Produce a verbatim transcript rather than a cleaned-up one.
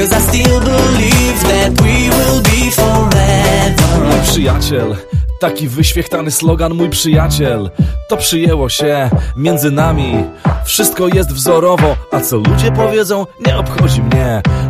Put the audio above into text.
'cause I still believe that we will be forever. Mój przyjaciel, taki wyświechtany slogan, mój przyjaciel. To przyjęło się między nami. Wszystko jest wzorowo, a co ludzie powiedzą, nie obchodzi mnie.